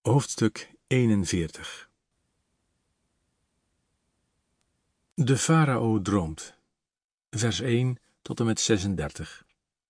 Hoofdstuk 41. De farao droomt. Vers 1 tot en met 36.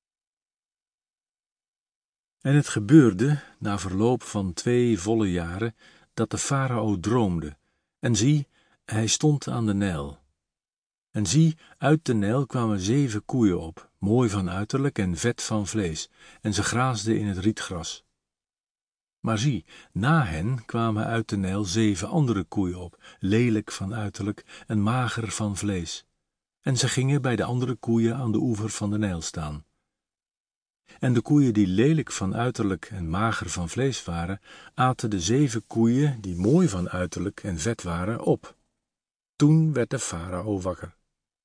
En het gebeurde, na verloop van 2 volle jaren, dat de farao droomde. En zie, hij stond aan de Nijl. En zie, uit de Nijl kwamen 7 koeien op, mooi van uiterlijk en vet van vlees, en ze graasden in het rietgras. Maar zie, na hen kwamen uit de Nijl 7 andere koeien op, lelijk van uiterlijk en mager van vlees. En ze gingen bij de andere koeien aan de oever van de Nijl staan. En de koeien die lelijk van uiterlijk en mager van vlees waren, aten de 7 koeien die mooi van uiterlijk en vet waren op. Toen werd de farao wakker.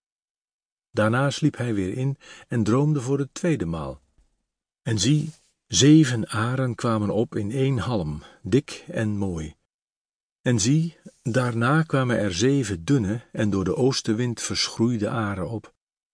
Daarna sliep hij weer in en droomde voor de tweede maal. En zie, 7 aren kwamen op in 1 halm, dik en mooi. En zie, daarna kwamen er 7 dunne en door de oostenwind verschroeide aren op.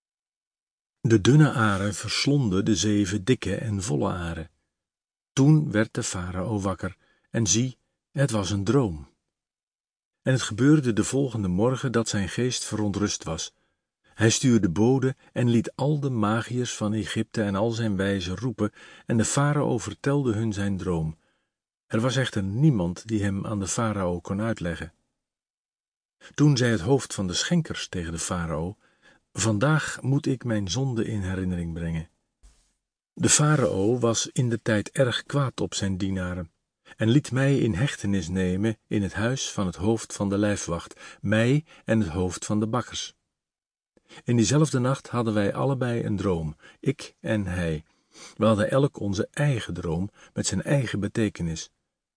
De dunne aren verslonden de 7 dikke en volle aren. Toen werd de farao wakker, en zie, het was een droom. En het gebeurde de volgende morgen dat zijn geest verontrust was. Hij stuurde bode en liet al de magiërs van Egypte en al zijn wijzen roepen, en de farao vertelde hun zijn droom. Er was echter niemand die hem aan de farao kon uitleggen. Toen zei het hoofd van de schenkers tegen de farao: vandaag moet ik mijn zonde in herinnering brengen. De farao was indertijd erg kwaad op zijn dienaren, en liet mij in hechtenis nemen in het huis van het hoofd van de lijfwacht, mij en het hoofd van de bakkers. In diezelfde nacht hadden wij allebei een droom, ik en hij. We hadden elk onze eigen droom, met zijn eigen betekenis.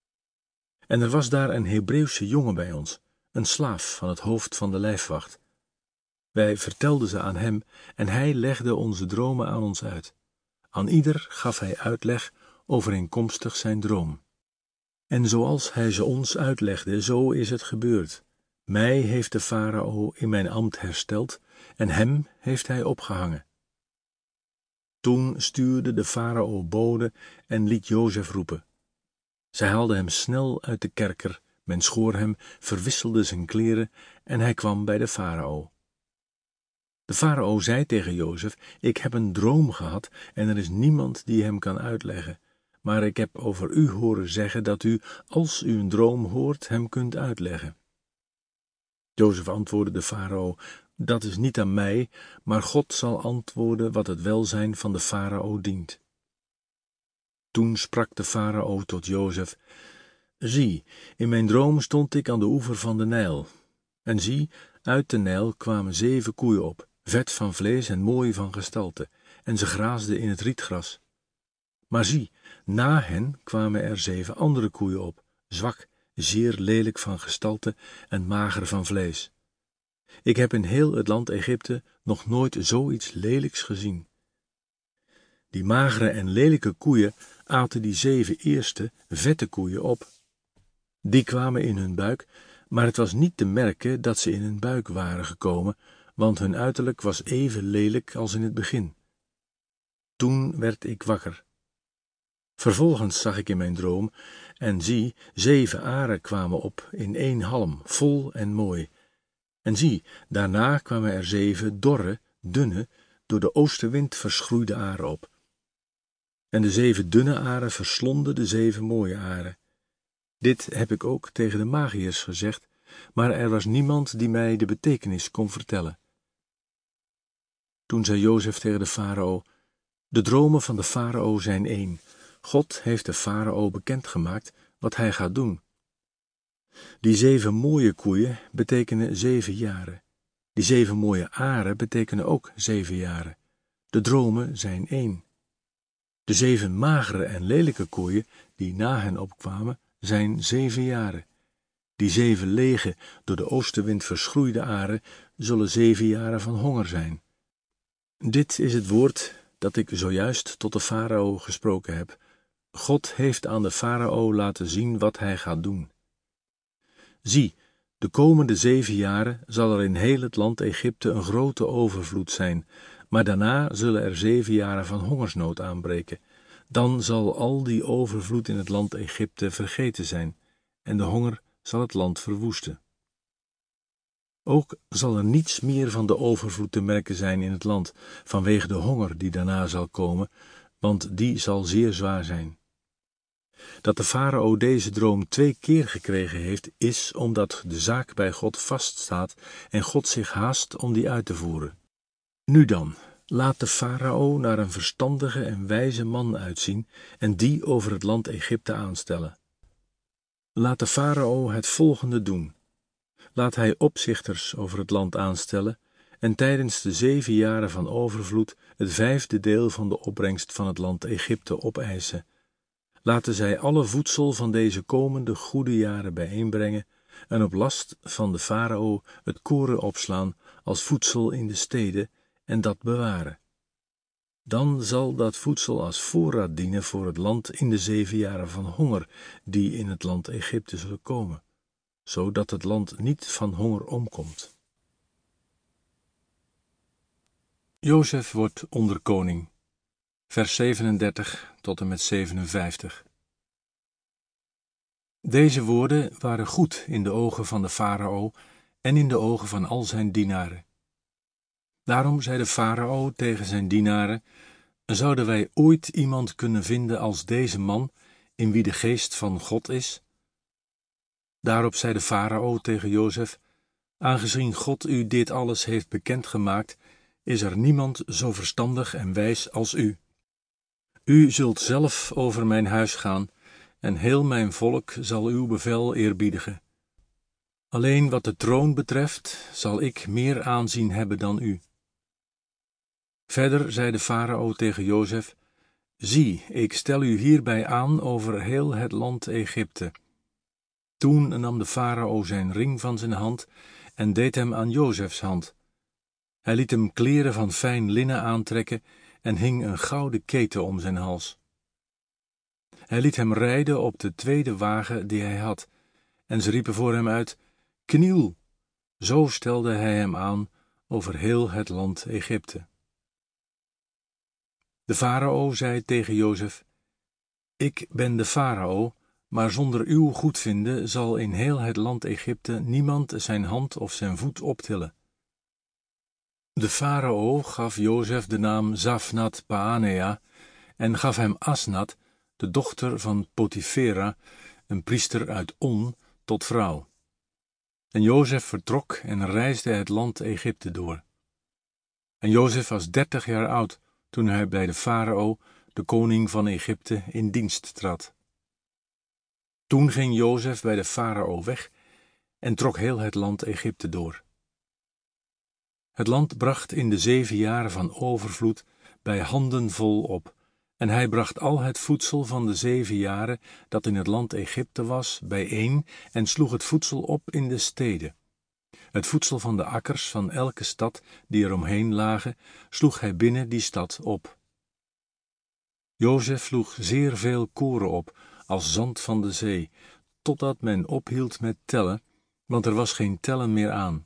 En er was daar een Hebreeuwse jongen bij ons, een slaaf van het hoofd van de lijfwacht. Wij vertelden ze aan hem, en hij legde onze dromen aan ons uit. Aan ieder gaf hij uitleg overeenkomstig zijn droom. En zoals hij ze ons uitlegde, zo is het gebeurd. Mij heeft de farao in mijn ambt hersteld, en hem heeft hij opgehangen. Toen stuurde de farao bode en liet Jozef roepen. Zij haalden hem snel uit de kerker, men schoor hem, verwisselde zijn kleren, en hij kwam bij de farao. De farao zei tegen Jozef: ik heb een droom gehad, en er is niemand die hem kan uitleggen. Maar ik heb over u horen zeggen dat u, als u een droom hoort, hem kunt uitleggen. Jozef antwoordde de farao: dat is niet aan mij, maar God zal antwoorden wat het welzijn van de farao dient. Toen sprak de farao tot Jozef: zie, in mijn droom stond ik aan de oever van de Nijl. En zie, uit de Nijl kwamen 7 koeien op, vet van vlees en mooi van gestalte, en ze graasden in het rietgras. Maar zie, na hen kwamen er 7 andere koeien op, zwak, zeer lelijk van gestalte en mager van vlees. Ik heb in heel het land Egypte nog nooit zoiets lelijks gezien. Die magere en lelijke koeien aten die 7 eerste, vette koeien op. Die kwamen in hun buik, maar het was niet te merken dat ze in hun buik waren gekomen, want hun uiterlijk was even lelijk als in het begin. Toen werd ik wakker. Vervolgens zag ik in mijn droom, en zie, 7 aren kwamen op in 1 halm, vol en mooi. En zie, daarna kwamen er 7 dorre, dunne, door de oostenwind verschroeide aren op. En de 7 dunne aren verslonden de 7 mooie aren. Dit heb ik ook tegen de magiërs gezegd, maar er was niemand die mij de betekenis kon vertellen. Toen zei Jozef tegen de farao: de dromen van de farao zijn 1. God heeft de farao bekendgemaakt wat hij gaat doen. Die 7 mooie koeien betekenen 7 jaren. Die 7 mooie aren betekenen ook 7 jaren. De dromen zijn 1. De 7 magere en lelijke koeien die na hen opkwamen zijn 7 jaren. Die 7 lege, door de oostenwind verschroeide aren zullen 7 jaren van honger zijn. Dit is het woord dat ik zojuist tot de farao gesproken heb. God heeft aan de farao laten zien wat hij gaat doen. Zie, de komende 7 jaren zal er in heel het land Egypte een grote overvloed zijn, maar daarna zullen er 7 jaren van hongersnood aanbreken. Dan zal al die overvloed in het land Egypte vergeten zijn, en de honger zal het land verwoesten. Ook zal er niets meer van de overvloed te merken zijn in het land, vanwege de honger die daarna zal komen, want die zal zeer zwaar zijn. Dat de farao deze droom 2 keer gekregen heeft, is omdat de zaak bij God vaststaat en God zich haast om die uit te voeren. Nu dan, laat de farao naar een verstandige en wijze man uitzien en die over het land Egypte aanstellen. Laat de farao het volgende doen. Laat hij opzichters over het land aanstellen en tijdens de 7 jaren van overvloed het 5e deel van de opbrengst van het land Egypte opeisen. Laten zij alle voedsel van deze komende goede jaren bijeenbrengen en op last van de farao het koren opslaan als voedsel in de steden en dat bewaren. Dan zal dat voedsel als voorraad dienen voor het land in de 7 jaren van honger die in het land Egypte zullen komen, zodat het land niet van honger omkomt. Jozef wordt onderkoning. Vers 37 tot en met 57. Deze woorden waren goed in de ogen van de farao en in de ogen van al zijn dienaren. Daarom zei de farao tegen zijn dienaren: zouden wij ooit iemand kunnen vinden als deze man, in wie de geest van God is? Daarop zei de farao tegen Jozef: aangezien God u dit alles heeft bekendgemaakt, is er niemand zo verstandig en wijs als u. U zult zelf over mijn huis gaan, en heel mijn volk zal uw bevel eerbiedigen. Alleen wat de troon betreft, zal ik meer aanzien hebben dan u. Verder zei de farao tegen Jozef: zie, ik stel u hierbij aan over heel het land Egypte. Toen nam de farao zijn ring van zijn hand en deed hem aan Jozefs hand. Hij liet hem kleren van fijn linnen aantrekken en hing een gouden keten om zijn hals. Hij liet hem rijden op de 2e wagen die hij had, en ze riepen voor hem uit: kniel! Zo stelde hij hem aan over heel het land Egypte. De farao zei tegen Jozef: ik ben de farao, maar zonder uw goedvinden zal in heel het land Egypte niemand zijn hand of zijn voet optillen. De farao gaf Jozef de naam Zafnat Paanea en gaf hem Asnat, de dochter van Potifera, een priester uit On, tot vrouw. En Jozef vertrok en reisde het land Egypte door. En Jozef was 30 jaar oud toen hij bij de farao, de koning van Egypte, in dienst trad. Toen ging Jozef bij de farao weg en trok heel het land Egypte door. Het land bracht in de 7 jaren van overvloed bij handen vol op, en hij bracht al het voedsel van de 7 jaren dat in het land Egypte was bijeen en sloeg het voedsel op in de steden. Het voedsel van de akkers van elke stad die er omheen lagen, sloeg hij binnen die stad op. Jozef sloeg zeer veel koren op, als zand van de zee, totdat men ophield met tellen, want er was geen tellen meer aan.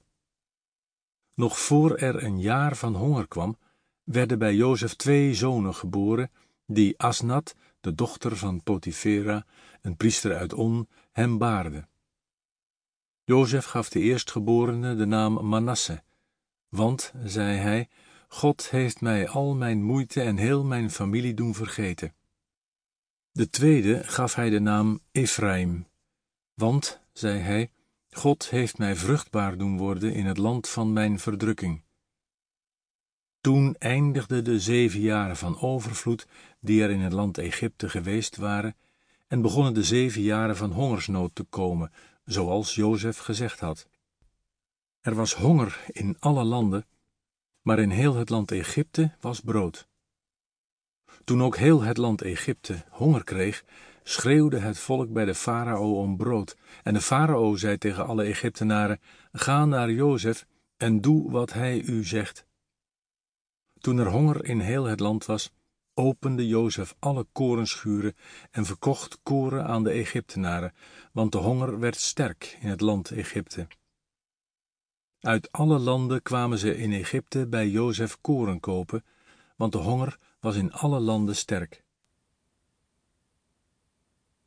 Nog voor er een jaar van honger kwam, werden bij Jozef 2 zonen geboren, die Asnat, de dochter van Potifera, een priester uit On, hem baarde. Jozef gaf de eerstgeborene de naam Manasse, want, zei hij, God heeft mij al mijn moeite en heel mijn familie doen vergeten. De tweede gaf hij de naam Efraim, want, zei hij, God heeft mij vruchtbaar doen worden in het land van mijn verdrukking. Toen eindigden de 7 jaren van overvloed die er in het land Egypte geweest waren, en begonnen de 7 jaren van hongersnood te komen, zoals Jozef gezegd had. Er was honger in alle landen, maar in heel het land Egypte was brood. Toen ook heel het land Egypte honger kreeg, schreeuwde het volk bij de farao om brood, en de farao zei tegen alle Egyptenaren: ga naar Jozef en doe wat hij u zegt. Toen er honger in heel het land was, opende Jozef alle korenschuren en verkocht koren aan de Egyptenaren, want de honger werd sterk in het land Egypte. Uit alle landen kwamen ze in Egypte bij Jozef koren kopen, want de honger was in alle landen sterk.